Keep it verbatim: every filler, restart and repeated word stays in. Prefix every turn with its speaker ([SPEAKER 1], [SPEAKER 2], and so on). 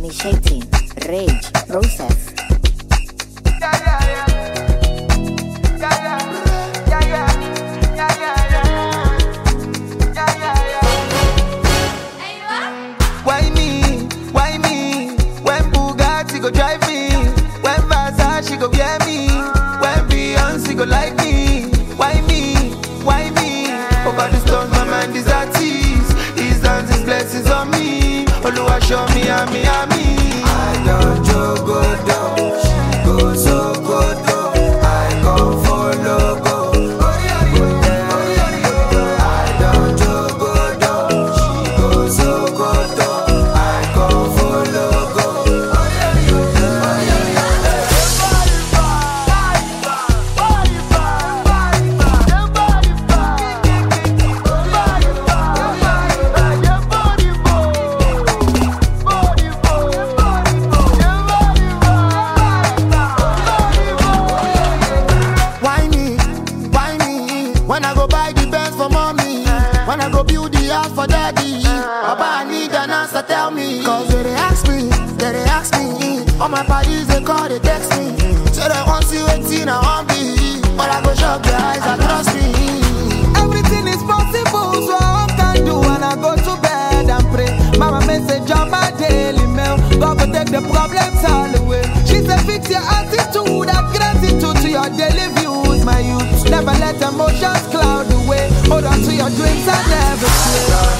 [SPEAKER 1] Initiating rage process.
[SPEAKER 2] Why me? Why me? When Bugatti go drive me, when Versace go wear me, when Beyonce go like me. Why me? Why me? Over the stones, my mind is at ease. His hands, his blessings on me. Oluwa show me, ami, ami. I don't joke, go down. She go so good, though. I go follow, go. I don't joke, go down. She go so good, though. I go follow, go. Why me? Why me? When I go buy the Benz for mommy, when I go build the house for daddy, Papa, I need an answer, tell me. Cause they dey ask me, they dey ask me. All my parties they call, they text me. So they want to see waiting, I want be. But I go shut their eyes and trust me. Everything is possible, so I can do when I go to bed and pray. Mama message on my daily mail. God will take the problems all away. She said fix your attitude and gratitude to your daily views, my youth. Never let emotions cloud the way. Hold on to your dreams and never sway.